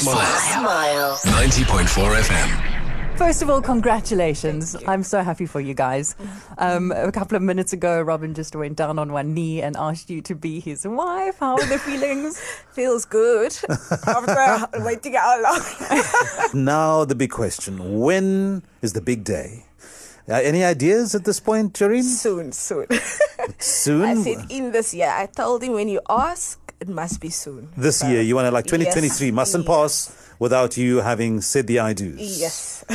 Smile. 90.4 FM. First of all, congratulations. I'm so happy for you guys. A couple of minutes ago, Robin just went down on one knee and asked you to be his wife. How are the feelings? Feels good. After waiting how long. Now the big question. When is the big day? Any ideas at this point, Jareen? Soon. Soon? I said in this year. I told him when you ask, it must be soon. This year, you want to 2023 Yes. mustn't pass without you having said the I do's. Yes.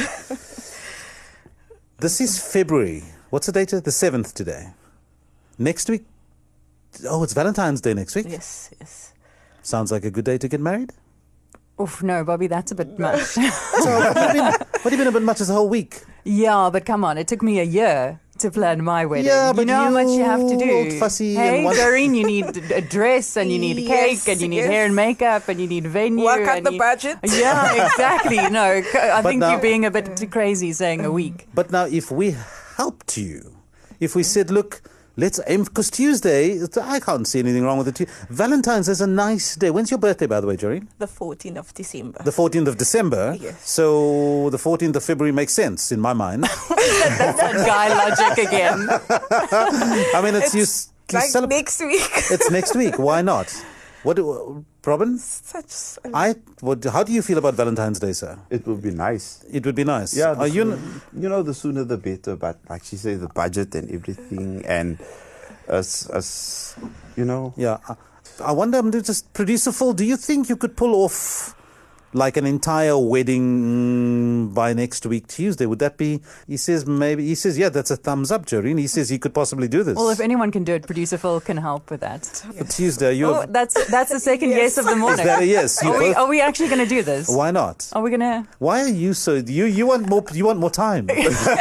This is February. What's the date? The 7th today. Next week? Oh, it's Valentine's Day next week? yes. Sounds like a good day to get married. Oof, no, Bobby, that's a bit much. So what have you been a bit much as a whole week? Yeah, but come on, it took me a year to plan my wedding. Yeah, you but know how much you have to do. old fussy Hey, and one- Doreen, you need a dress and you need a cake Yes, and you need yes. hair and makeup and you need venue. Work out and the you- budget. Yeah, exactly. No, I think now- you're being a bit too crazy saying a week. But now if we helped you, if we said, look, let's aim, because Tuesday, I can't see anything wrong with it. Valentine's is a nice day. When's your birthday, by the way, Jareen? The 14th of December. The 14th of December. Yes. So the 14th of February makes sense in my mind. That's that guy logic again. I mean, it's you like celebrate. next week. It's next week. Why not? Robin? How do you feel about Valentine's Day, sir? It would be nice. It would be nice. Yeah, Are you? the sooner the better. But like she said, the budget and everything, and us, Yeah. I wonder, just producer Phil, do you think you could pull off like an entire wedding by next week Tuesday? Would that be? He says yeah, that's a thumbs up, Jareen. He says he could possibly do this. Well, if anyone can do it, producer Phil can help with that. For Tuesday, Oh, that's the second yes of the morning. Is that a yes? You both- Are we actually going to do this? Why not? Are we going to? Why are you so? You want more? You want more time?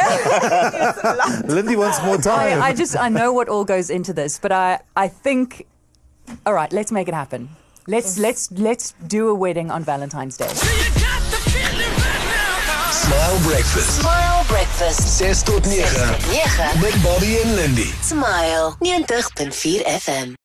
Lindy wants more time. I know what all goes into this, but I think, all right, let's make it happen. Let's do a wedding on Valentine's Day. Smile Breakfast. 6 tot 9. Met Bobby en Lindy. Smile 90.4 FM.